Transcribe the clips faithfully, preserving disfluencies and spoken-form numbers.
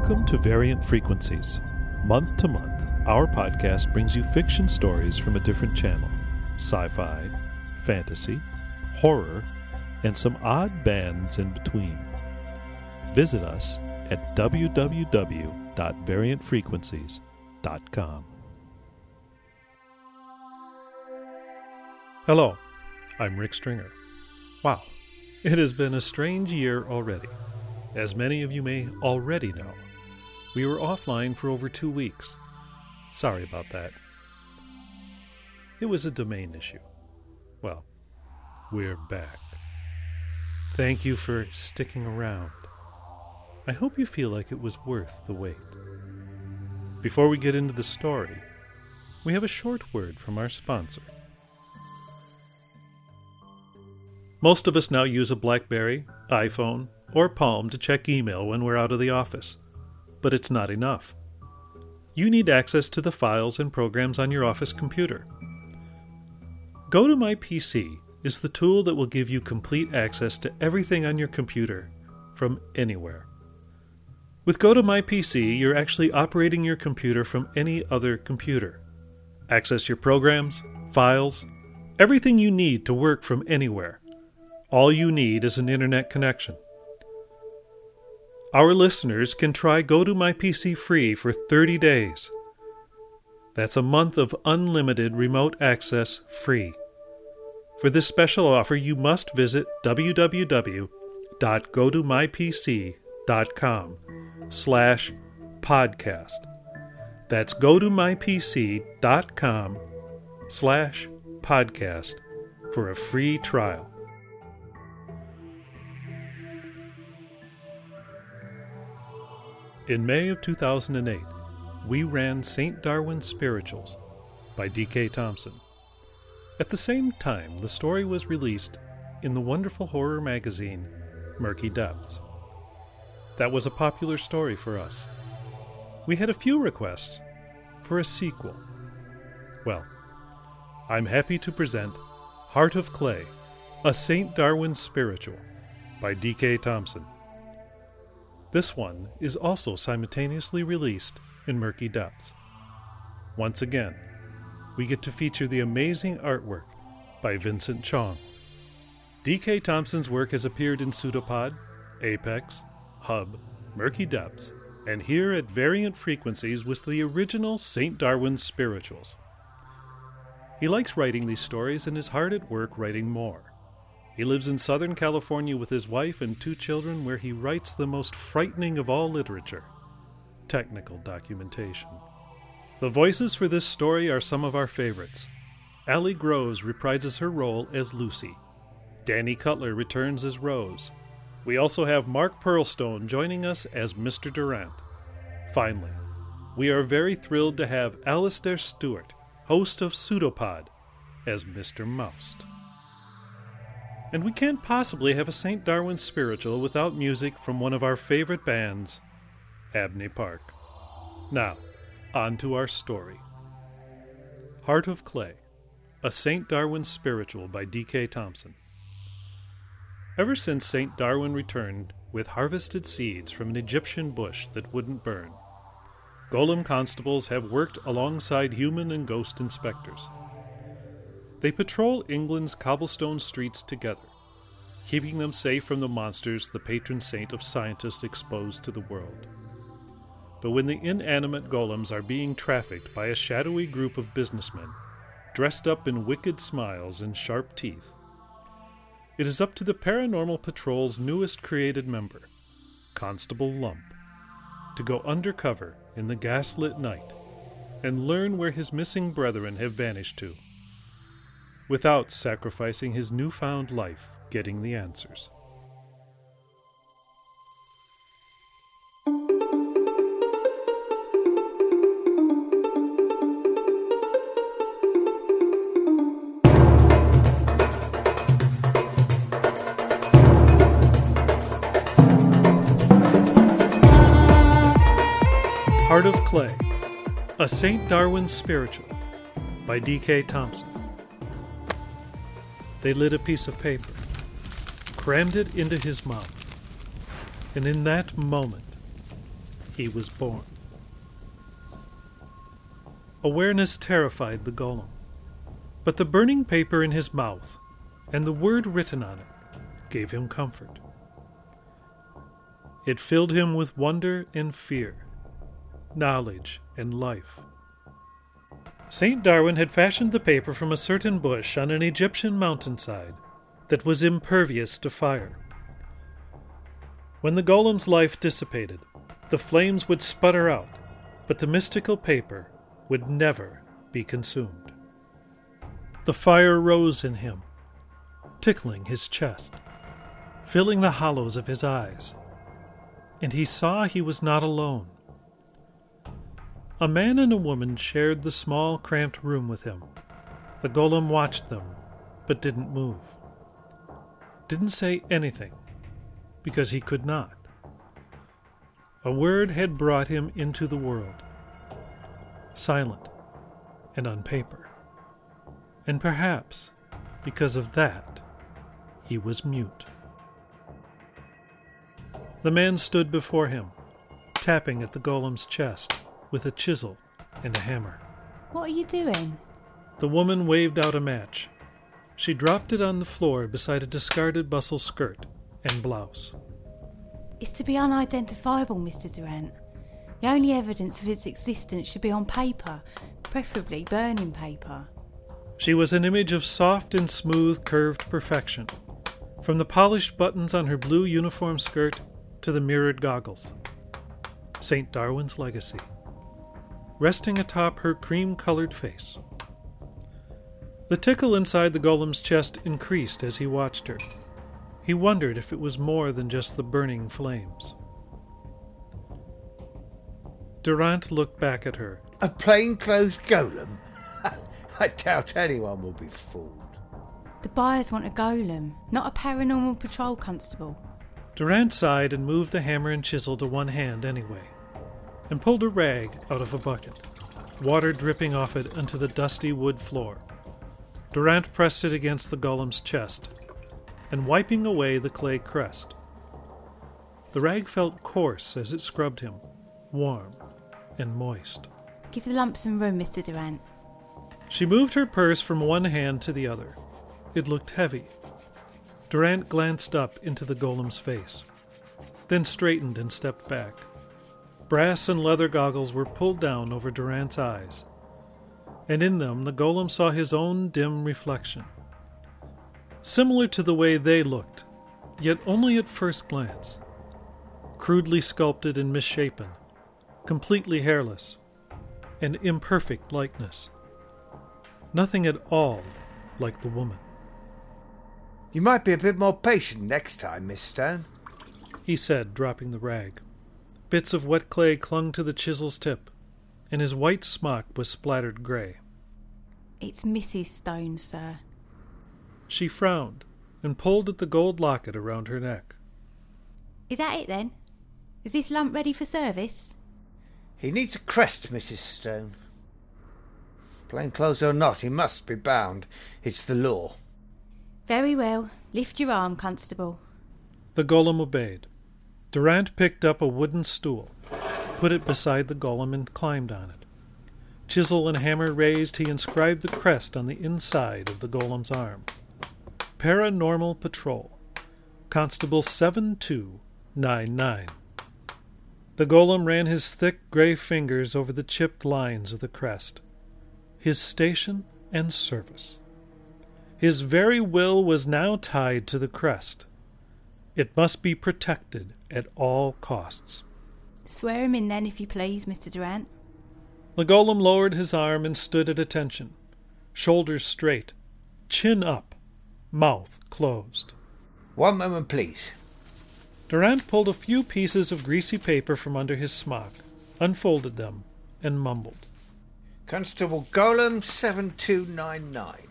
Welcome to Variant Frequencies. Month to month, our podcast brings you fiction stories from a different channel. Sci-fi, fantasy, horror, and some odd bands in between. Visit us at w w w dot variant frequencies dot com. Hello, I'm Rick Stringer. Wow, it has been a strange year already. As many of you may already know, we were offline for over two weeks. Sorry about that. It was a domain issue. Well, we're back. Thank you for sticking around. I hope you feel like it was worth the wait. Before we get into the story, we have a short word from our sponsor. Most of us now use a BlackBerry, iPhone, or Palm to check email when we're out of the office. But it's not enough. You need access to the files and programs on your office computer. GoToMyPC is the tool that will give you complete access to everything on your computer from anywhere. With GoToMyPC, you're actually operating your computer from any other computer. Access your programs, files, everything you need to work from anywhere. All you need is an internet connection. Our listeners can try GoToMyPC free for thirty days. That's a month of unlimited remote access free. For this special offer, you must visit w w w dot go to my p c dot com slash podcast. That's go to my p c dot com slash podcast for a free trial. In May of two thousand eight, we ran Saint Darwin Spirituals by D K Thompson. At the same time, the story was released in the wonderful horror magazine Murky Depths. That was a popular story for us. We had a few requests for a sequel. Well, I'm happy to present Heart of Clay, a Saint Darwin Spiritual by D K Thompson. This one is also simultaneously released in Murky Depths. Once again, we get to feature the amazing artwork by Vincent Chong. D K Thompson's work has appeared in Pseudopod, Apex, Hub, Murky Depths, and here at Variant Frequencies with the original Saint Darwin Spirituals. He likes writing these stories and is hard at work writing more. He lives in Southern California with his wife and two children, where he writes the most frightening of all literature, technical documentation. The voices for this story are some of our favorites. Allie Groves reprises her role as Lucy. Danny Cutler returns as Rose. We also have Mark Pearlstone joining us as Mister Durant. Finally, we are very thrilled to have Alistair Stewart, host of Pseudopod, as Mister Moust. And we can't possibly have a Saint Darwin Spiritual without music from one of our favorite bands, Abney Park. Now, on to our story. Heart of Clay, a Saint Darwin Spiritual by D K Thompson. Ever since Saint Darwin returned with harvested seeds from an Egyptian bush that wouldn't burn, Golem constables have worked alongside human and ghost inspectors. They patrol England's cobblestone streets together, keeping them safe from the monsters the patron saint of scientists exposed to the world. But when the inanimate golems are being trafficked by a shadowy group of businessmen, dressed up in wicked smiles and sharp teeth, it is up to the Paranormal Patrol's newest created member, Constable Lump, to go undercover in the gaslit night and learn where his missing brethren have vanished to, without sacrificing his newfound life getting the answers. Heart of Clay, a Saint Darwin Spiritual by D K Thompson. They lit a piece of paper, crammed it into his mouth, and in that moment, he was born. Awareness terrified the golem, but the burning paper in his mouth and the word written on it gave him comfort. It filled him with wonder and fear, knowledge and life. Saint Darwin had fashioned the paper from a certain bush on an Egyptian mountainside that was impervious to fire. When the golem's life dissipated, the flames would sputter out, but the mystical paper would never be consumed. The fire rose in him, tickling his chest, filling the hollows of his eyes, and he saw he was not alone. A man and a woman shared the small, cramped room with him. The golem watched them, but didn't move. Didn't say anything, because he could not. A word had brought him into the world, silent and on paper. And perhaps, because of that, he was mute. The man stood before him, tapping at the golem's chest with a chisel and a hammer. What are you doing? The woman waved out a match. She dropped it on the floor beside a discarded bustle skirt and blouse. It's to be unidentifiable, Mister Durant. The only evidence of its existence should be on paper, preferably burning paper. She was an image of soft and smooth curved perfection, from the polished buttons on her blue uniform skirt to the mirrored goggles. Saint Darwin's legacy, resting atop her cream-colored face. The tickle inside the golem's chest increased as he watched her. He wondered if it was more than just the burning flames. Durant looked back at her. A plainclothes golem? I doubt anyone will be fooled. The buyers want a golem, not a paranormal patrol constable. Durant sighed and moved the hammer and chisel to one hand anyway, and pulled a rag out of a bucket, water dripping off it onto the dusty wood floor. Durant pressed it against the golem's chest, and wiping away the clay crest. The rag felt coarse as it scrubbed him, warm and moist. Give the lump some room, Mister Durant. She moved her purse from one hand to the other. It looked heavy. Durant glanced up into the golem's face, then straightened and stepped back. Brass and leather goggles were pulled down over Durant's eyes, and in them the golem saw his own dim reflection, similar to the way they looked, yet only at first glance. Crudely sculpted and misshapen, completely hairless, an imperfect likeness. Nothing at all like the woman. You might be a bit more patient next time, Miss Stone, he said, dropping the rag. Bits of wet clay clung to the chisel's tip, and his white smock was splattered grey. It's Missus Stone, sir. She frowned and pulled at the gold locket around her neck. Is that it, then? Is this lump ready for service? He needs a crest, Missus Stone. Plainclothes or not, he must be bound. It's the law. Very well. Lift your arm, Constable. The golem obeyed. Durant picked up a wooden stool, put it beside the golem, and climbed on it. Chisel and hammer raised, he inscribed the crest on the inside of the golem's arm. Paranormal Patrol, Constable seven two nine nine. The golem ran his thick gray fingers over the chipped lines of the crest. His station and service. His very will was now tied to the crest. It must be protected at all costs. Swear him in then, if you please, Mister Durant. The golem lowered his arm and stood at attention, shoulders straight, chin up, mouth closed. One moment, please. Durant pulled a few pieces of greasy paper from under his smock, unfolded them, and mumbled. Constable Golem seven two nine nine.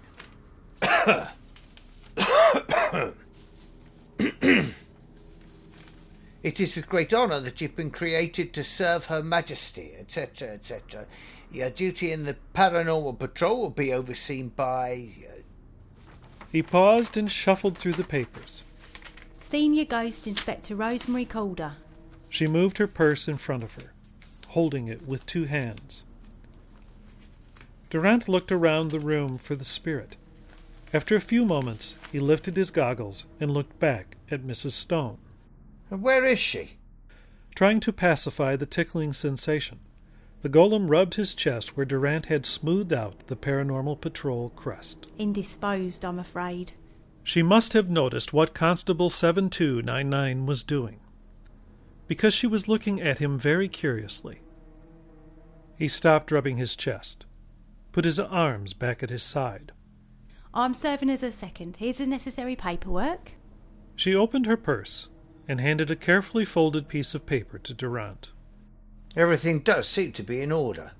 It is with great honour that you've been created to serve Her Majesty, et cetera, et cetera. Your duty in the Paranormal Patrol will be overseen by... Uh... He paused and shuffled through the papers. Senior Ghost Inspector Rosemary Calder. She moved her purse in front of her, holding it with two hands. Durant looked around the room for the spirit. After a few moments, he lifted his goggles and looked back at Missus Stone. Where is she? Trying to pacify the tickling sensation, the golem rubbed his chest where Durant had smoothed out the Paranormal Patrol crest. Indisposed, I'm afraid. She must have noticed what Constable seven two nine nine was doing, because she was looking at him very curiously. He stopped rubbing his chest, put his arms back at his side. I'm serving as a second. Here's the necessary paperwork. She opened her purse and handed a carefully folded piece of paper to Durant. Everything does seem to be in order.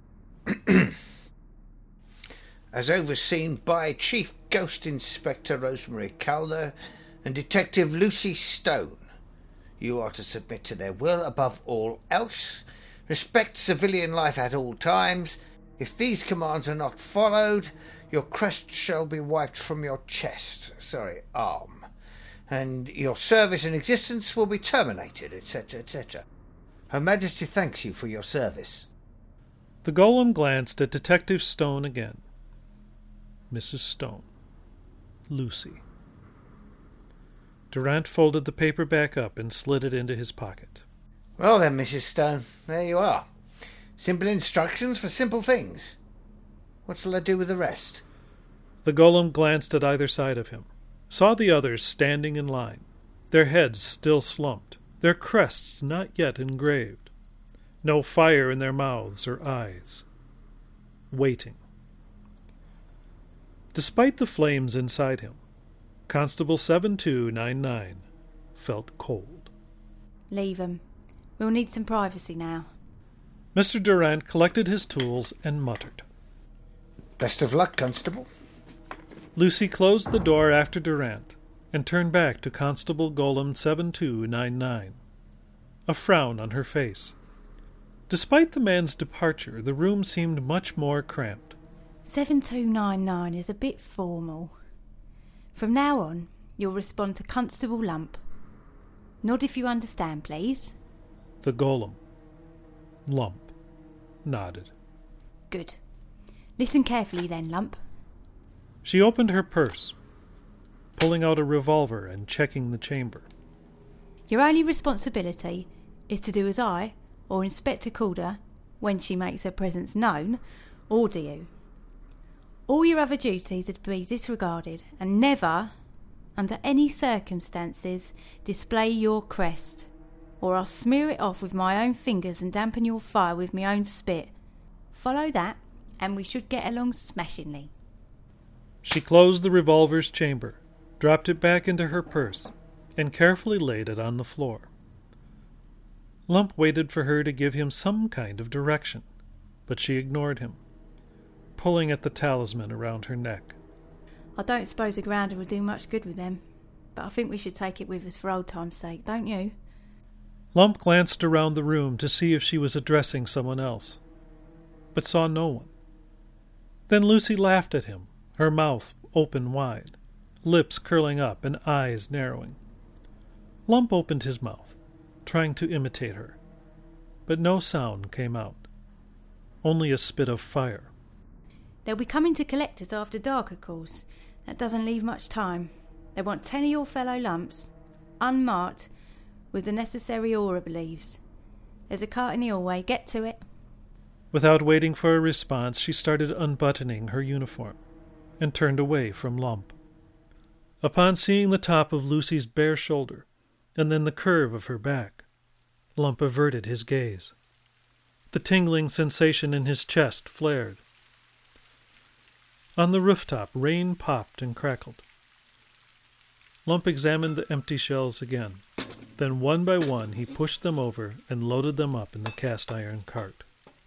As overseen by Chief Ghost Inspector Rosemary Calder and Detective Lucy Stone, you are to submit to their will above all else, respect civilian life at all times. If these commands are not followed, your crest shall be wiped from your chest, sorry, arm, and your service and existence will be terminated, et cetera, et cetera. Her Majesty thanks you for your service. The golem glanced at Detective Stone again. Missus Stone. Lucy. Durant folded the paper back up and slid it into his pocket. Well then, Missus Stone, there you are. Simple instructions for simple things. What shall I do with the rest? The golem glanced at either side of him, saw the others standing in line, their heads still slumped, their crests not yet engraved, no fire in their mouths or eyes, waiting. Despite the flames inside him, Constable seven two nine nine felt cold. Leave 'em. We'll need some privacy now. Mister Durant collected his tools and muttered. Best of luck, Constable. Lucy closed the door after Durant and turned back to Constable Golem seven two nine nine, a frown on her face. Despite the man's departure, the room seemed much more cramped. seven two nine nine is a bit formal. From now on, you'll respond to Constable Lump. Nod if you understand, please. The golem, Lump, nodded. Good. Listen carefully then, Lump. She opened her purse, pulling out a revolver and checking the chamber. Your only responsibility is to do as I, or Inspector Calder, when she makes her presence known, order you. All your other duties are to be disregarded, and never, under any circumstances, display your crest, or I'll smear it off with my own fingers and dampen your fire with my own spit. Follow that, and we should get along smashingly. She closed the revolver's chamber, dropped it back into her purse, and carefully laid it on the floor. Lump waited for her to give him some kind of direction, but she ignored him, pulling at the talisman around her neck. I don't suppose a grounder will do much good with them, but I think we should take it with us for old time's sake, don't you? Lump glanced around the room to see if she was addressing someone else, but saw no one. Then Lucy laughed at him, her mouth open wide, lips curling up and eyes narrowing. Lump opened his mouth, trying to imitate her, but no sound came out, only a spit of fire. They'll be coming to collect us after dark, of course. That doesn't leave much time. They want ten of your fellow lumps, unmarked, with the necessary aura leaves. There's a cart in the hallway. Get to it. Without waiting for a response, she started unbuttoning her uniform and turned away from Lump. Upon seeing the top of Lucy's bare shoulder and then the curve of her back, Lump averted his gaze. The tingling sensation in his chest flared. On the rooftop, rain popped and crackled. Lump examined the empty shells again. Then one by one he pushed them over and loaded them up in the cast-iron cart.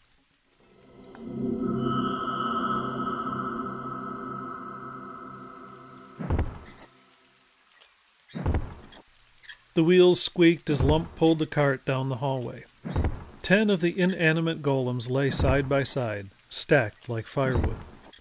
The wheels squeaked as Lump pulled the cart down the hallway. Ten of the inanimate golems lay side by side, stacked like firewood.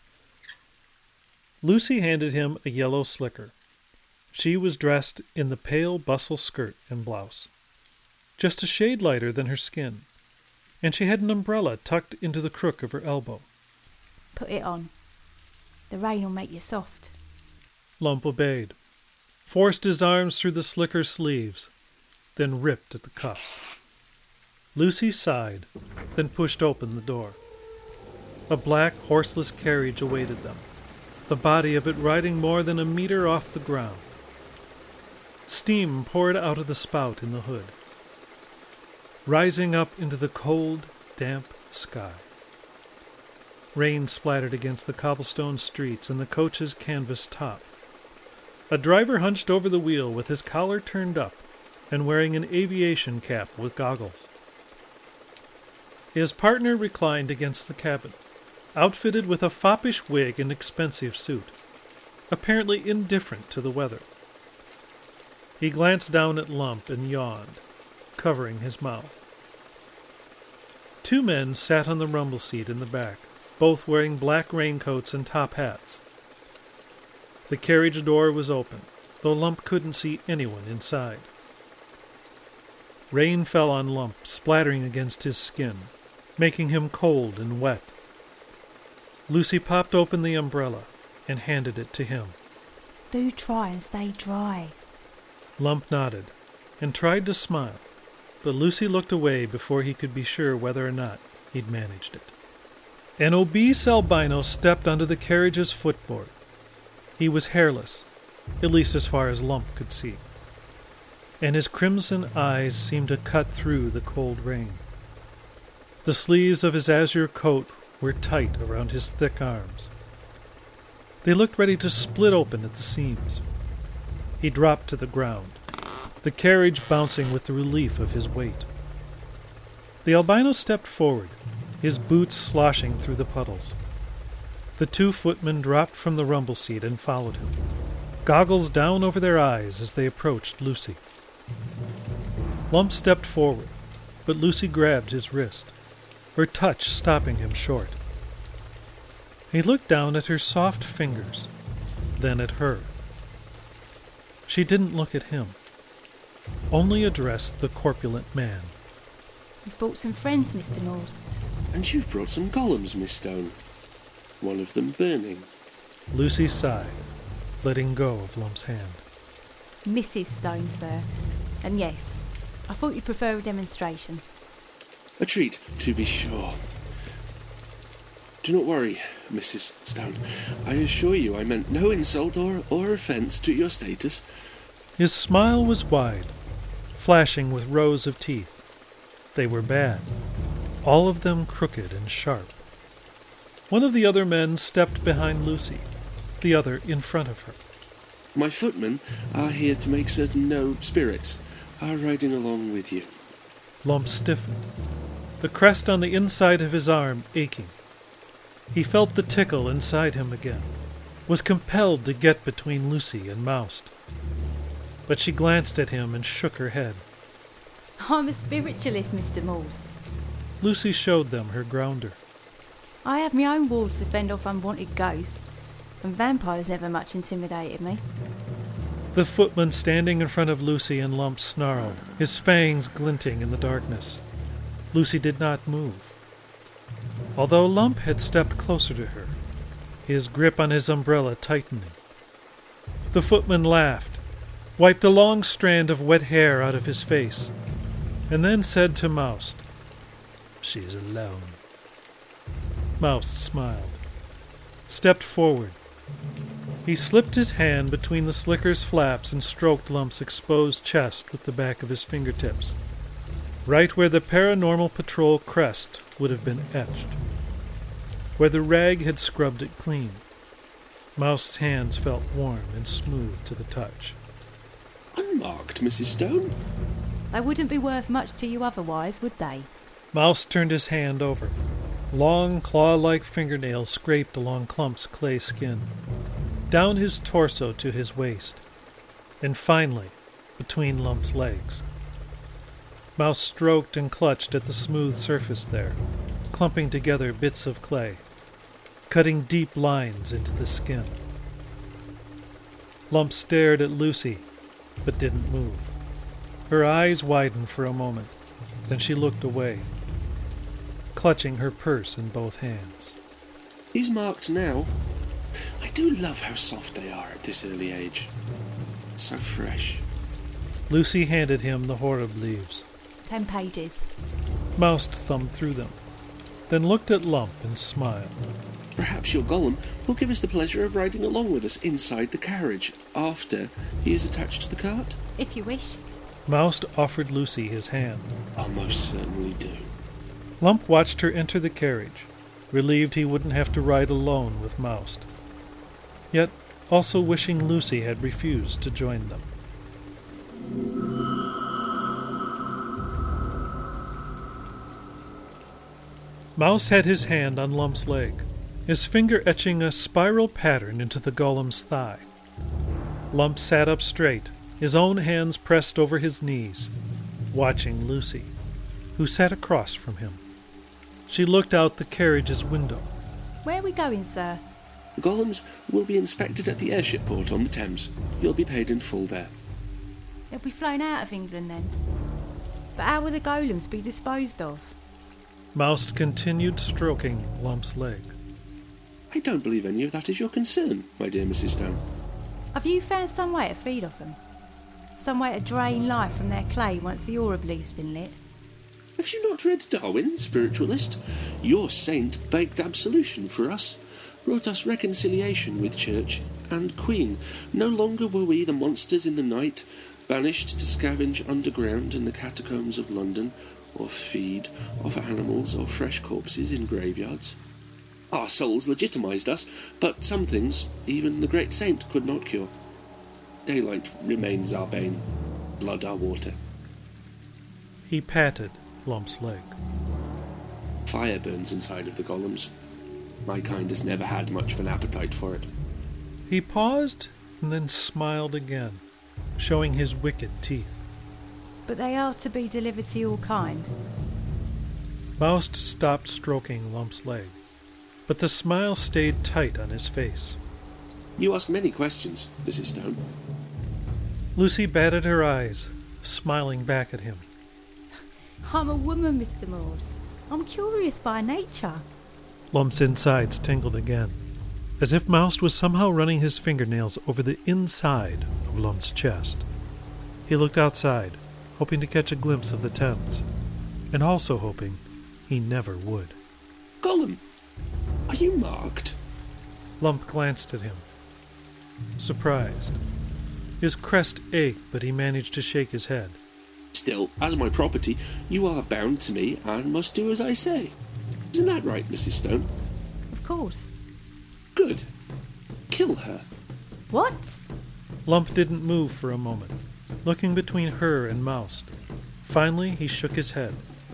Lucy handed him a yellow slicker. She was dressed in the pale bustle skirt and blouse. just a shade lighter than her skin, and she had an umbrella tucked into the crook of her elbow. Put it on. The rain will make you soft. Lump obeyed, forced his arms through the slicker sleeves, then ripped at the cuffs. Lucy sighed, then pushed open the door. A black, horseless carriage awaited them, the body of it riding more than a meter off the ground. Steam poured out of the spout in the hood, rising up into the cold, damp sky. Rain splattered against the cobblestone streets and the coach's canvas top. A driver hunched over the wheel with his collar turned up and wearing an aviation cap with goggles. His partner reclined against the cabin, outfitted with a foppish wig and expensive suit, apparently indifferent to the weather. He glanced down at Lump and yawned, covering his mouth. Two men sat on the rumble seat in the back, both wearing black raincoats and top hats. The carriage door was open, though Lump couldn't see anyone inside. Rain fell on Lump, splattering against his skin, making him cold and wet. Lucy popped open the umbrella and handed it to him. Do try and stay dry. Lump nodded and tried to smile, but Lucy looked away before he could be sure whether or not he'd managed it. An obese albino stepped onto the carriage's footboard. He was hairless, at least as far as Lump could see, and his crimson eyes seemed to cut through the cold rain. The sleeves of his azure coat were tight around his thick arms. They looked ready to split open at the seams. He dropped to the ground, the carriage bouncing with the relief of his weight. The albino stepped forward, his boots sloshing through the puddles. The two footmen dropped from the rumble seat and followed him, goggles down over their eyes as they approached Lucy. Lump stepped forward, but Lucy grabbed his wrist, her touch stopping him short. He looked down at her soft fingers, then at her. She didn't look at him, only addressed the corpulent man. You've brought some friends, Mister Morst. And you've brought some golems, Miss Stone. One of them burning. Lucy sighed, letting go of Lump's hand. Missus Stone, sir. And yes, I thought you'd prefer a demonstration. A treat, to be sure. Do not worry, Missus Stone. I assure you I meant no insult or, or offence to your status. His smile was wide, flashing with rows of teeth. They were bad, all of them crooked and sharp. One of the other men stepped behind Lucy, the other in front of her. My footmen are here to make certain no spirits are riding along with you. Lump stiffened, the crest on the inside of his arm aching. He felt the tickle inside him again, was compelled to get between Lucy and Moust. But she glanced at him and shook her head. I'm a spiritualist, Mister Morst. Lucy showed them her grounder. I have my own wards to fend off unwanted ghosts, and vampires never much intimidated me. The footman standing in front of Lucy and Lump snarled, his fangs glinting in the darkness. Lucy did not move. Although Lump had stepped closer to her, his grip on his umbrella tightening. The footman laughed, wiped a long strand of wet hair out of his face, and then said to Moust, "She's alone." Moust smiled, stepped forward. He slipped his hand between the slicker's flaps and stroked Lump's exposed chest with the back of his fingertips, right where the Paranormal Patrol crest would have been etched, where the rag had scrubbed it clean. Moust's hands felt warm and smooth to the touch. Unmarked, Missus Stone? They wouldn't be worth much to you otherwise, would they? Moust turned his hand over. Long, claw-like fingernails scraped along Clump's clay skin, down his torso to his waist, and finally between Lump's legs. Moust stroked and clutched at the smooth surface there, clumping together bits of clay, cutting deep lines into the skin. Lump stared at Lucy, but didn't move. Her eyes widened for a moment, then she looked away, clutching her purse in both hands. He's marked now. I do love how soft they are at this early age. So fresh. Lucy handed him the horrid leaves. Ten pages. Mouse thumbed through them, then looked at Lump and smiled. Perhaps your golem will give us the pleasure of riding along with us inside the carriage after he is attached to the cart. If you wish. Mouse offered Lucy his hand. I'll most certainly do. Lump watched her enter the carriage, relieved he wouldn't have to ride alone with Mouse, yet also wishing Lucy had refused to join them. Mouse had his hand on Lump's leg, his finger etching a spiral pattern into the golem's thigh. Lump sat up straight, his own hands pressed over his knees, watching Lucy, who sat across from him. She looked out the carriage's window. Where are we going, sir? The golems will be inspected at the airship port on the Thames. You'll be paid in full there. They'll be flown out of England then. But how will the golems be disposed of? Mouse continued stroking Lump's leg. I don't believe any of that is your concern, my dear Missus Stone. Have you found some way to feed off them? Some way to drain life from their clay once the aura belief's been lit? Have you not read Darwin, spiritualist? Your saint begged absolution for us, brought us reconciliation with Church and Queen. No longer were we the monsters in the night, banished to scavenge underground in the catacombs of London, or feed off animals or fresh corpses in graveyards. Our souls legitimized us, but some things, even the great saint could not cure. Daylight remains our bane, blood our water. He patted Lump's leg. Fire burns inside of the golems. My kind has never had much of an appetite for it. He paused and then smiled again, showing his wicked teeth. But they are to be delivered to your kind. Mouse stopped stroking Lump's leg, but the smile stayed tight on his face. You ask many questions, Missus Stone. Lucy batted her eyes, smiling back at him. I'm a woman, Mister Morse. I'm curious by nature. Lump's insides tingled again, as if Mouse was somehow running his fingernails over the inside of Lump's chest. He looked outside, hoping to catch a glimpse of the Thames, and also hoping he never would. Golem, are you marked? Lump glanced at him, surprised. His crest ached, but he managed to shake his head. Still, as my property, you are bound to me and must do as I say. Isn't that right, Missus Stone? Of course. Good. Kill her. What? Lump didn't move for a moment, looking between her and Mouse. Finally, he shook his head.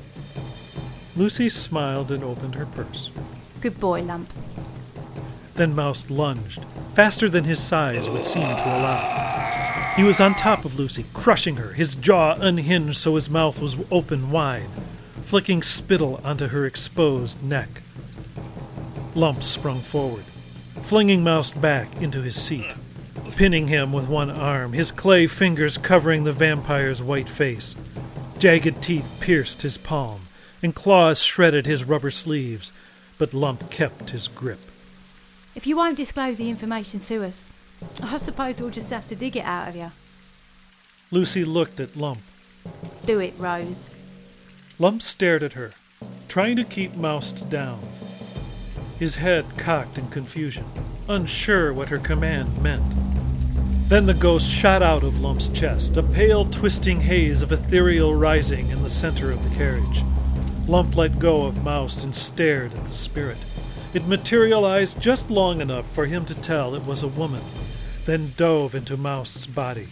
Lucy smiled and opened her purse. Good boy, Lump. Then Mouse lunged, faster than his size would seem to allow. He was on top of Lucy, crushing her, his jaw unhinged so his mouth was open wide, flicking spittle onto her exposed neck. Lump sprung forward, flinging Mouse back into his seat, pinning him with one arm, his clay fingers covering the vampire's white face. Jagged teeth pierced his palm, and claws shredded his rubber sleeves, but Lump kept his grip. If you won't disclose the information to us, I suppose we'll just have to dig it out of you. Lucy looked at Lump. Do it, Rose. Lump stared at her, trying to keep Mouse down. His head cocked in confusion, unsure what her command meant. Then the ghost shot out of Lump's chest, a pale twisting haze of ethereal rising in the center of the carriage. Lump let go of Mouse and stared at the spirit. It materialized just long enough for him to tell it was a woman, then dove into Mouse's body.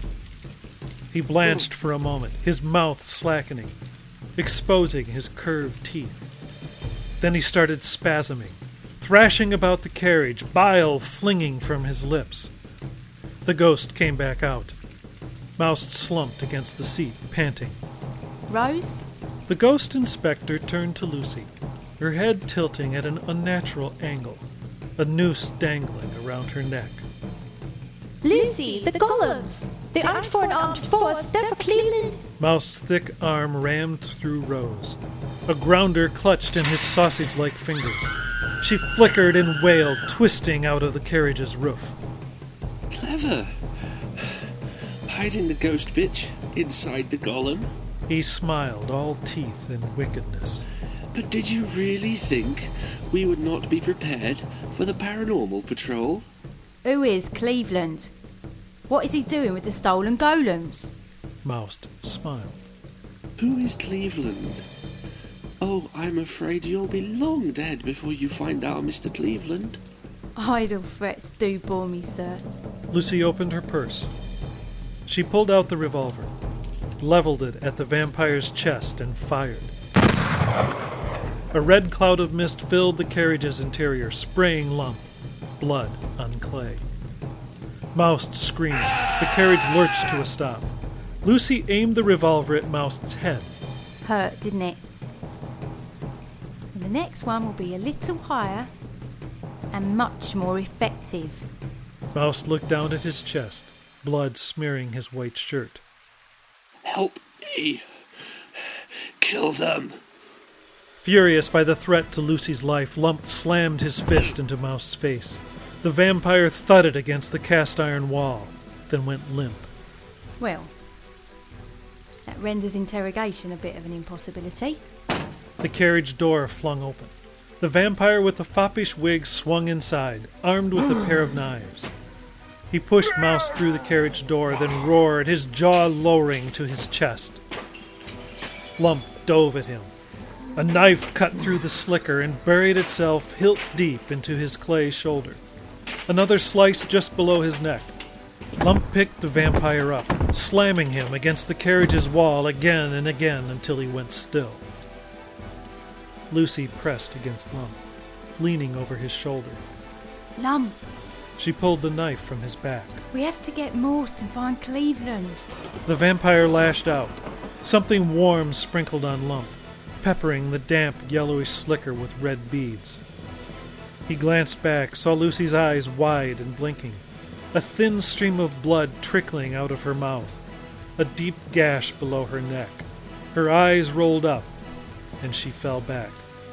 He blanched for a moment, his mouth slackening, exposing his curved teeth. Then he started spasming, thrashing about the carriage, bile flinging from his lips. The ghost came back out. Mouse slumped against the seat, panting. Rose? The ghost inspector turned to Lucy, her head tilting at an unnatural angle, a noose dangling around her neck. Lucy, the golems! They aren't for an armed force, they're for Cleveland! Mouse's thick arm rammed through Rose. A grounder clutched in his sausage-like fingers. She flickered and wailed, twisting out of the carriage's roof. Clever. Hiding the ghost bitch inside the golem. He smiled, all teeth and wickedness. But did you really think we would not be prepared for the paranormal patrol? Who is Cleveland? What is he doing with the stolen golems? Mouse smiled. Who is Cleveland? Oh, I'm afraid you'll be long dead before you find out, Mister Cleveland. Idle threats do bore me, sir. Lucy opened her purse. She pulled out the revolver, leveled it at the vampire's chest, and fired. A red cloud of mist filled the carriage's interior, spraying Lump, blood on clay. Mouse screamed. The carriage lurched to a stop. Lucy aimed the revolver at Mouse's head. Hurt, didn't it? And the next one will be a little higher and much more effective. Mouse looked down at his chest, blood smearing his white shirt. Help me. Kill them. Furious by the threat to Lucy's life, Lump slammed his fist into Mouse's face. The vampire thudded against the cast-iron wall, then went limp. Well, that renders interrogation a bit of an impossibility. The carriage door flung open. The vampire with the foppish wig swung inside, armed with a pair of knives. He pushed Mouse through the carriage door, then roared, his jaw lowering to his chest. Lump dove at him. A knife cut through the slicker and buried itself hilt deep into his clay shoulder. Another slice just below his neck. Lump picked the vampire up, slamming him against the carriage's wall again and again until he went still. Lucy pressed against Lump, leaning over his shoulder. Lump, She pulled the knife from his back. we have to get Morse and find Cleveland. The vampire lashed out. Something warm sprinkled on Lump, peppering the damp, yellowish slicker with red beads. He glanced back, saw Lucy's eyes wide and blinking, a thin stream of blood trickling out of her mouth, a deep gash below her neck. Her eyes rolled up, and she fell back.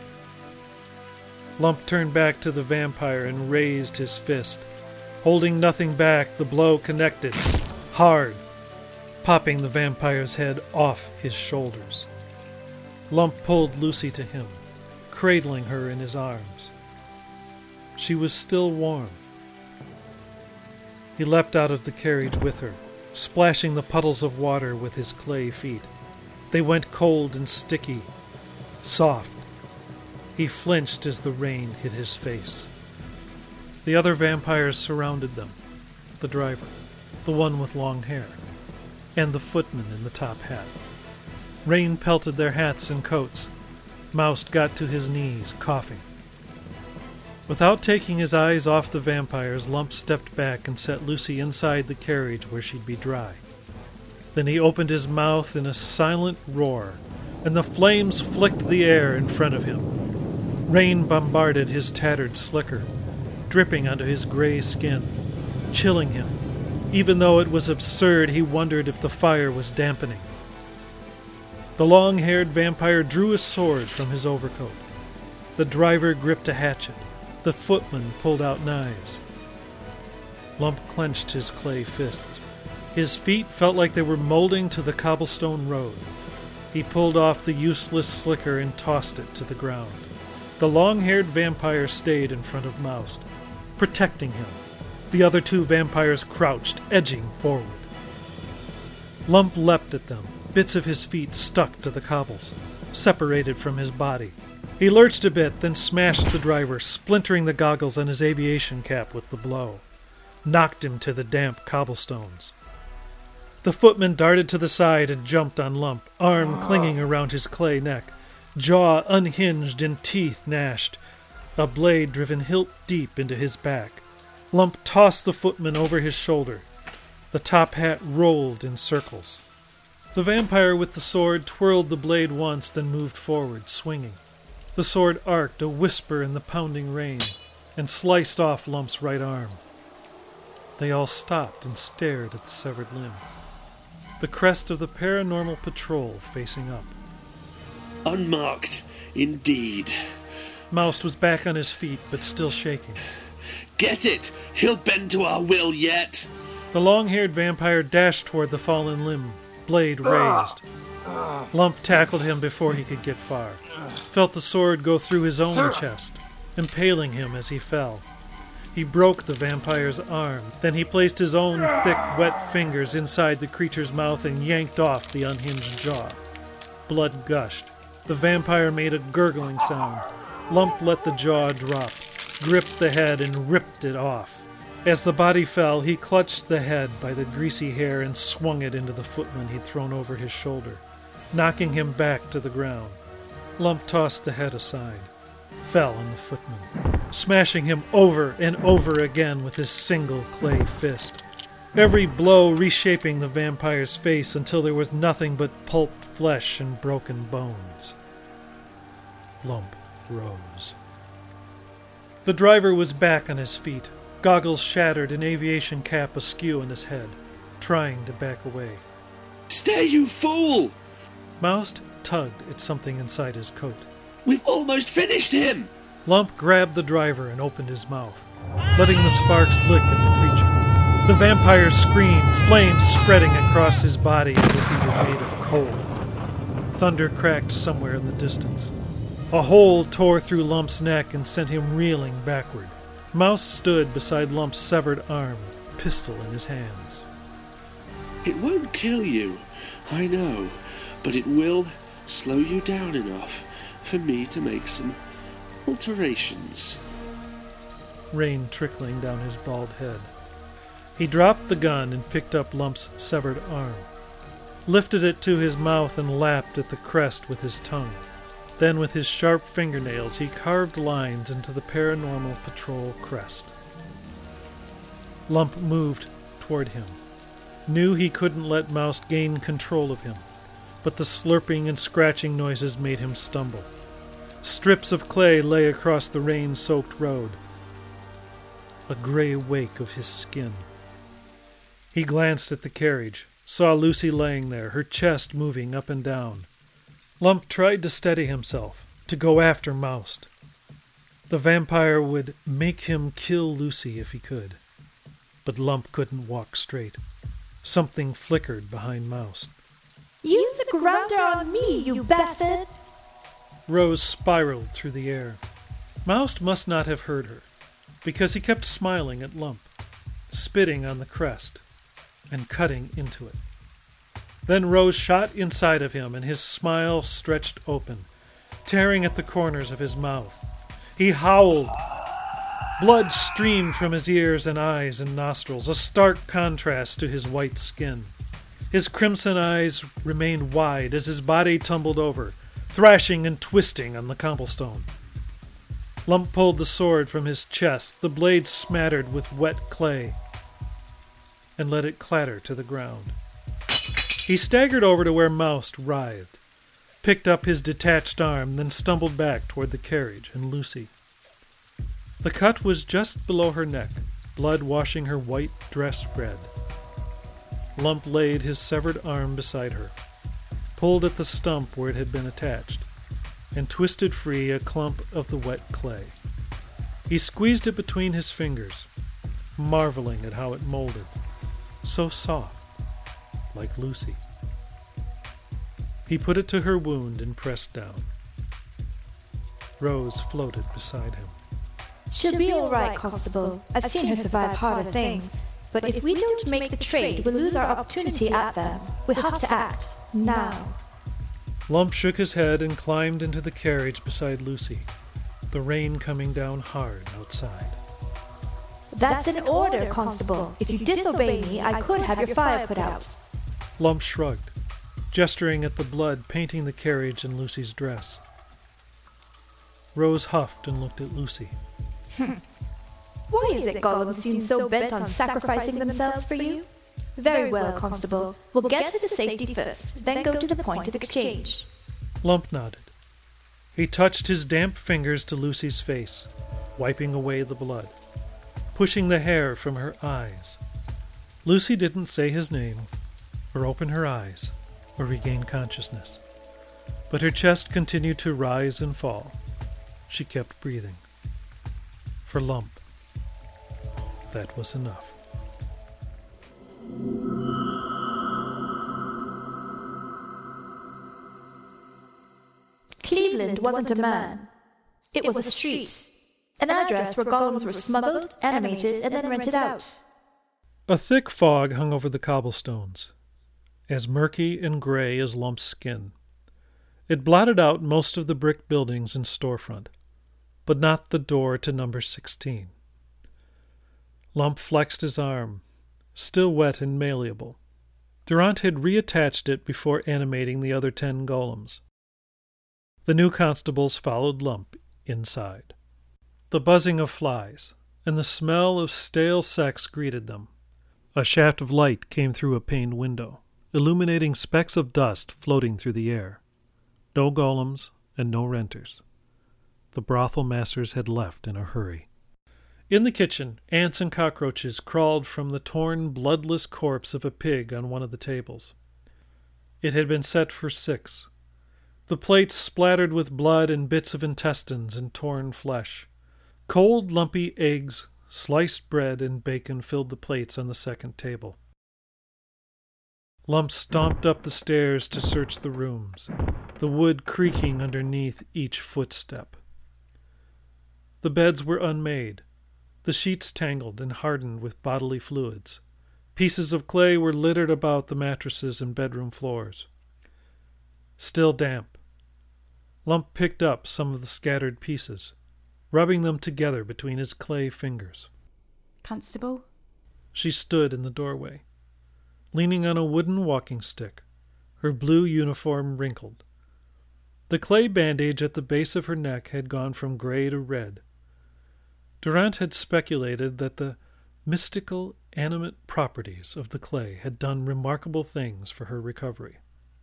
Lump turned back to the vampire and raised his fist. Holding nothing back, the blow connected, hard, popping the vampire's head off his shoulders. Lump pulled Lucy to him, cradling her in his arms. She was still warm. He leapt out of the carriage with her, splashing the puddles of water with his clay feet. They went cold and sticky, soft. He flinched as the rain hit his face. The other vampires surrounded them, the driver, the one with long hair, and the footman in the top hat. Rain pelted their hats and coats. Mouse got to his knees, coughing. Without taking his eyes off the vampires, Lump stepped back and set Lucy inside the carriage where she'd be dry. Then he opened his mouth in a silent roar, and the flames flicked the air in front of him. Rain bombarded his tattered slicker, dripping onto his gray skin, chilling him. Even though it was absurd, he wondered if the fire was dampening. The long-haired vampire drew a sword from his overcoat. The driver gripped a hatchet. The footman pulled out knives. Lump clenched his clay fists. His feet felt like they were molding to the cobblestone road. He pulled off the useless slicker and tossed it to the ground. The long-haired vampire stayed in front of Mouse, protecting him. The other two vampires crouched, edging forward. Lump leapt at them. Bits of his feet stuck to the cobbles, separated from his body. He lurched a bit, then smashed the driver, splintering the goggles on his aviation cap with the blow. Knocked him to the damp cobblestones. The footman darted to the side and jumped on Lump, arm clinging around his clay neck, jaw unhinged and teeth gnashed, a blade driven hilt deep into his back. Lump tossed the footman over his shoulder. The top hat rolled in circles. The vampire with the sword twirled the blade once, then moved forward, swinging. The sword arced, a whisper in the pounding rain, and sliced off Lump's right arm. They all stopped and stared at the severed limb. The crest of the paranormal patrol facing up. Unmarked, indeed. Moust was back on his feet, but still shaking. Get it! He'll bend to our will yet! The long-haired vampire dashed toward the fallen limb, blade raised. Lump tackled him before he could get far. Felt the sword go through his own chest, impaling him as he fell. He broke the vampire's arm. Then he placed his own thick, wet fingers inside the creature's mouth and yanked off the unhinged jaw. Blood gushed. The vampire made a gurgling sound. Lump let the jaw drop, gripped the head, and ripped it off. As the body fell, he clutched the head by the greasy hair and swung it into the footman he'd thrown over his shoulder, knocking him back to the ground. Lump tossed the head aside, fell on the footman, smashing him over and over again with his single clay fist, every blow reshaping the vampire's face until there was nothing but pulped flesh and broken bones. Lump rose. The driver was back on his feet, goggles shattered and aviation cap askew in his head, trying to back away. Stay, you fool! Moust tugged at something inside his coat. We've almost finished him! Lump grabbed the driver and opened his mouth, letting the sparks lick at the creature. The vampire screamed, flames spreading across his body as if he were made of coal. Thunder cracked somewhere in the distance. A hole tore through Lump's neck and sent him reeling backward. Moust stood beside Lump's severed arm, pistol in his hands. It won't kill you, I know, but it will slow you down enough for me to make some alterations. Rain trickling down his bald head. He dropped the gun and picked up Lump's severed arm, lifted it to his mouth and lapped at the crest with his tongue. Then with his sharp fingernails he carved lines into the paranormal patrol crest. Lump moved toward him, knew he couldn't let Moust gain control of him, but the slurping and scratching noises made him stumble. Strips of clay lay across the rain-soaked road, a gray wake of his skin. He glanced at the carriage, saw Lucy laying there, her chest moving up and down. Lump tried to steady himself, to go after Moust. The vampire would make him kill Lucy if he could. But Lump couldn't walk straight. Something flickered behind Moust. Use a grounder on me, you bastard! Rose spiraled through the air. Moust must not have heard her, because he kept smiling at Lump, spitting on the crest, and cutting into it. Then Rose shot inside of him, and his smile stretched open, tearing at the corners of his mouth. He howled. Blood streamed from his ears and eyes and nostrils, a stark contrast to his white skin. His crimson eyes remained wide as his body tumbled over, thrashing and twisting on the cobblestone. Lump pulled the sword from his chest, the blade smattered with wet clay, and let it clatter to the ground. He staggered over to where Moust writhed, picked up his detached arm, then stumbled back toward the carriage and Lucy. The cut was just below her neck, blood washing her white dress red. Lump laid his severed arm beside her, pulled at the stump where it had been attached, and twisted free a clump of the wet clay. He squeezed it between his fingers, marveling at how it molded, so soft, like Lucy. He put it to her wound and pressed down. Rose floated beside him. She'll be all right, Constable. I've seen her survive harder things. But if we don't make the trade, we'll lose our opportunity at them. We have to act now. Lump shook his head and climbed into the carriage beside Lucy, the rain coming down hard outside. That's an order, Constable. If you disobey me, I could have your fire put out. Lump shrugged, gesturing at the blood painting the carriage and Lucy's dress. Rose huffed and looked at Lucy. Why is it Gollum seems so bent on sacrificing themselves for you? Very well, Constable. We'll get her to safety first, then go to the point of exchange. Lump nodded. He touched his damp fingers to Lucy's face, wiping away the blood. pushing the hair from her eyes. Lucy didn't say his name, or open her eyes, or regain consciousness. But her chest continued to rise and fall. She kept breathing. For Lump, that was enough. Cleveland wasn't a man. It was a street. An address where golems were smuggled, animated, and then rented out. A thick fog hung over the cobblestones, as murky and gray as Lump's skin. It blotted out most of the brick buildings and storefront, but not the door to number sixteen. Lump flexed his arm, still wet and malleable. Durant had reattached it before animating the other ten golems. The new constables followed Lump inside. The buzzing of flies and the smell of stale sex greeted them. A shaft of light came through a paned window, illuminating specks of dust floating through the air. No golems and no renters. The brothel masters had left in a hurry. In the kitchen, ants and cockroaches crawled from the torn, bloodless corpse of a pig on one of the tables. It had been set for six. The plates splattered with blood and bits of intestines and torn flesh. Cold, lumpy eggs, sliced bread, and bacon filled the plates on the second table. Lump stomped up the stairs to search the rooms, the wood creaking underneath each footstep. The beds were unmade, the sheets tangled and hardened with bodily fluids. Pieces of clay were littered about the mattresses and bedroom floors. Still damp. Lump picked up some of the scattered pieces, rubbing them together between his clay fingers. Constable? She stood in the doorway, leaning on a wooden walking stick, her blue uniform wrinkled. The clay bandage at the base of her neck had gone from gray to red. Durant had speculated that the mystical, animate properties of the clay had done remarkable things for her recovery,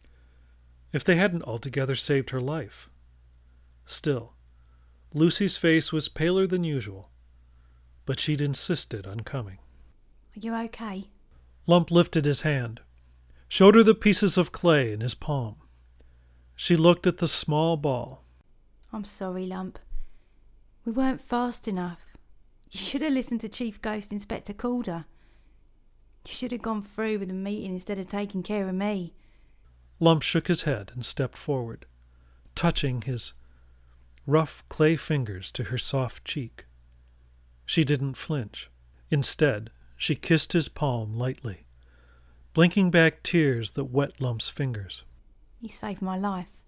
if they hadn't altogether saved her life. Still, Lucy's face was paler than usual, but she'd insisted on coming. Are you okay? Lump lifted his hand, showed her the pieces of clay in his palm. She looked at the small ball. I'm sorry, Lump. We weren't fast enough. You should have listened to Chief Ghost Inspector Calder. You should have gone through with the meeting instead of taking care of me. Lump shook his head and stepped forward, touching his rough clay fingers to her soft cheek. She didn't flinch. Instead, she kissed his palm lightly, blinking back tears that wet Lump's fingers. You saved my life.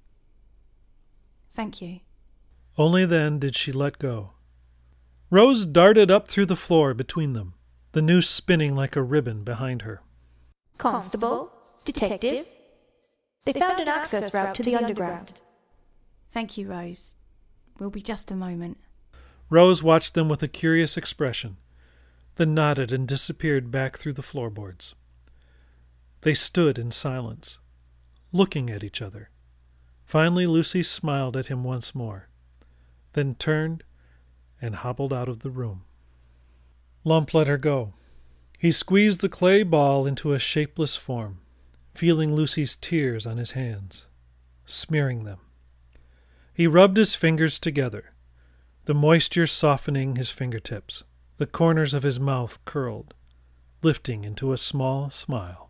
Thank you. Only then did she let go. Rose darted up through the floor between them, the noose spinning like a ribbon behind her. Constable? Detective? They found an access route to the underground. Thank you, Rose. We'll be just a moment. Rose watched them with a curious expression, then nodded and disappeared back through the floorboards. They stood in silence, looking at each other. Finally, Lucy smiled at him once more, then turned and hobbled out of the room. Lump let her go. He squeezed the clay ball into a shapeless form, feeling Lucy's tears on his hands, smearing them. He rubbed his fingers together, the moisture softening his fingertips. The corners of his mouth curled, lifting into a small smile.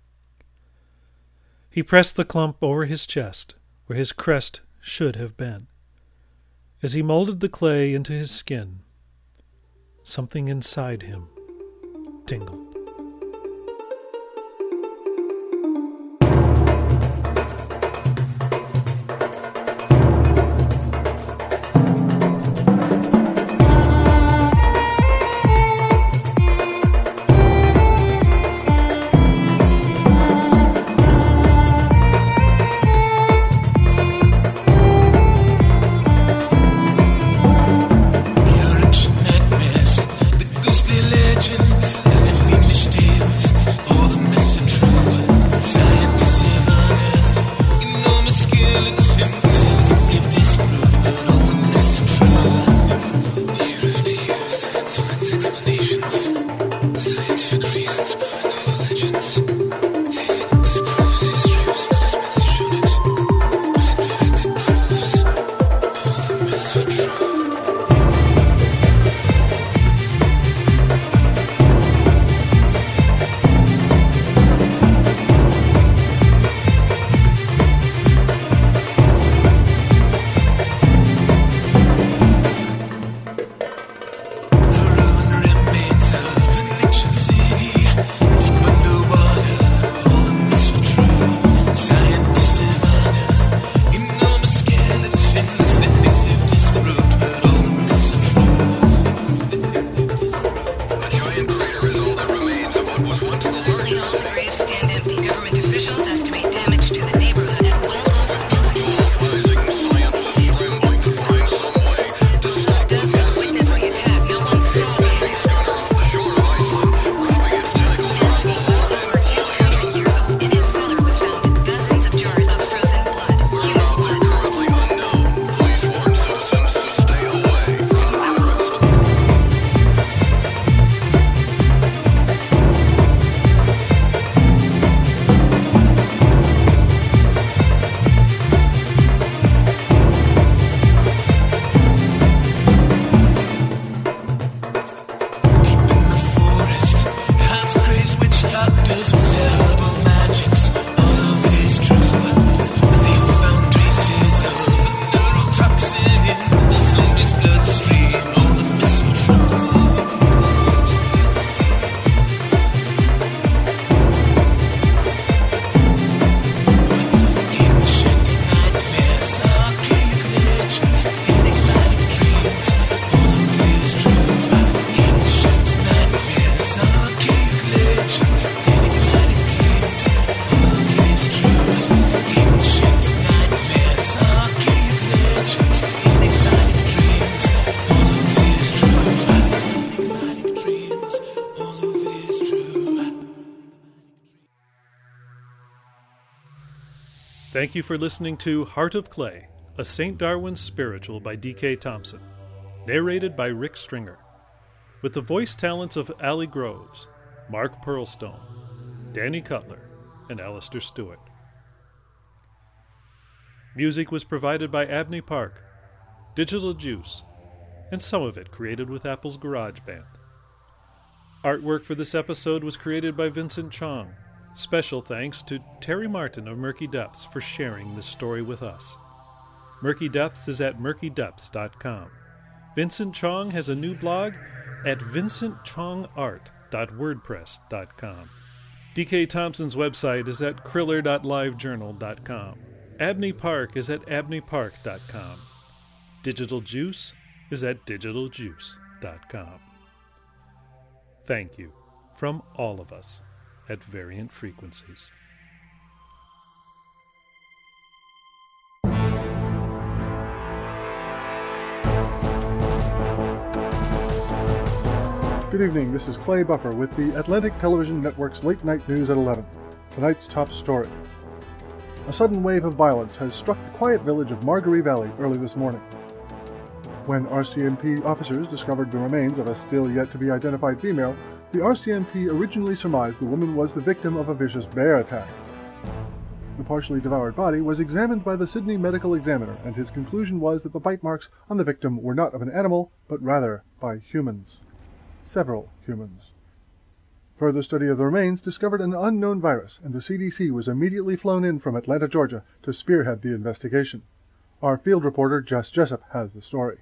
He pressed the clump over his chest, where his crest should have been. As he molded the clay into his skin, something inside him tingled. Legends, and if we Thank you for listening to Heart of Clay, a Saint Darwin spiritual by D K Thompson, narrated by Rick Stringer, with the voice talents of Allie Groves, Mark Pearlstone, Danny Cutler, and Alistair Stewart. Music was provided by Abney Park, Digital Juice, and some of it created with Apple's GarageBand. Artwork for this episode was created by Vincent Chong. Special thanks to Terry Martin of Murky Depths for sharing this story with us. Murky Depths is at murky depths dot com. Vincent Chong has a new blog at vincent chong art dot wordpress dot com. D K Thompson's website is at kriller dot live journal dot com. Abney Park is at abney park dot com. Digital Juice is at digital juice dot com. Thank you from all of us at Variant Frequencies. Good evening, this is Clay Buffer with the Atlantic Television Network's Late Night News at eleven. Tonight's top story. A sudden wave of violence has struck the quiet village of Margaree Valley early this morning. When R C M P officers discovered the remains of a still yet to be identified female, the R C M P originally surmised the woman was the victim of a vicious bear attack. The partially devoured body was examined by the Sydney Medical Examiner, and his conclusion was that the bite marks on the victim were not of an animal, but rather by humans. Several humans. Further study of the remains discovered an unknown virus, and the C D C was immediately flown in from Atlanta, Georgia, to spearhead the investigation. Our field reporter, Jess Jessup, has the story.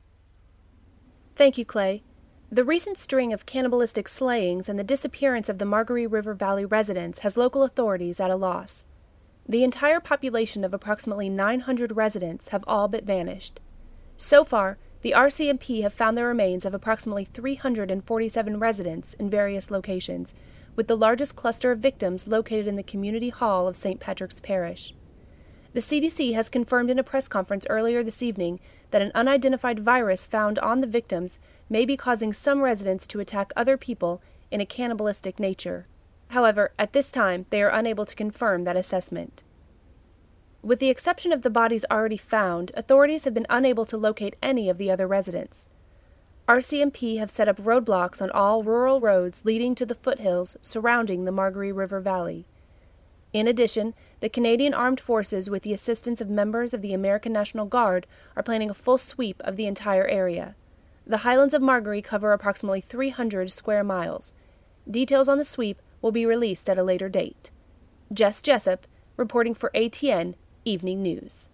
Thank you, Clay. The recent string of cannibalistic slayings and the disappearance of the Margaree River Valley residents has local authorities at a loss. The entire population of approximately nine hundred residents have all but vanished. So far, the R C M P have found the remains of approximately three hundred forty-seven residents in various locations, with the largest cluster of victims located in the community hall of Saint Patrick's Parish. The C D C has confirmed in a press conference earlier this evening that an unidentified virus found on the victims may be causing some residents to attack other people in a cannibalistic nature. However, at this time, they are unable to confirm that assessment. With the exception of the bodies already found, authorities have been unable to locate any of the other residents. R C M P have set up roadblocks on all rural roads leading to the foothills surrounding the Margaree River Valley. In addition, the Canadian Armed Forces, with the assistance of members of the American National Guard, are planning a full sweep of the entire area. The Highlands of Margaree cover approximately three hundred square miles. Details on the sweep will be released at a later date. Jess Jessup, reporting for A T N Evening News.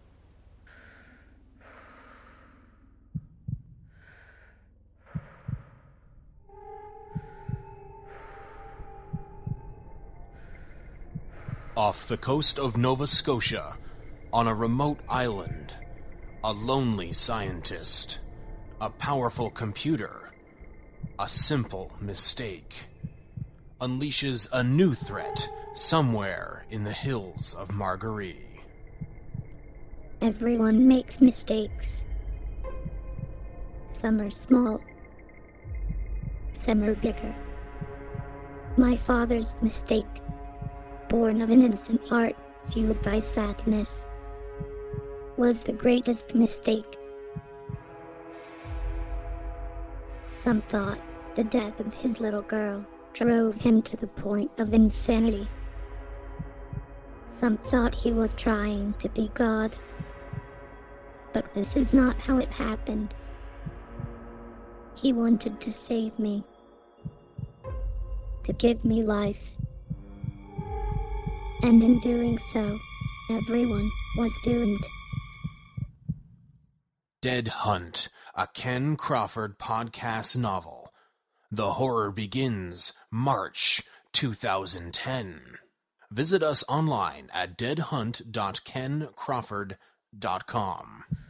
Off the coast of Nova Scotia, on a remote island, a lonely scientist, a powerful computer, a simple mistake, unleashes a new threat somewhere in the hills of Margaree. Everyone makes mistakes. Some are small, some are bigger. My father's mistake, born of an innocent heart fueled by sadness, was the greatest mistake. Some thought the death of his little girl drove him to the point of insanity. Some thought he was trying to be God. But this is not how it happened. He wanted to save me, to give me life. And in doing so, everyone was doomed. Dead Hunt, a Ken Crawford podcast novel. The horror begins March two thousand ten. Visit us online at dead hunt dot ken crawford dot com.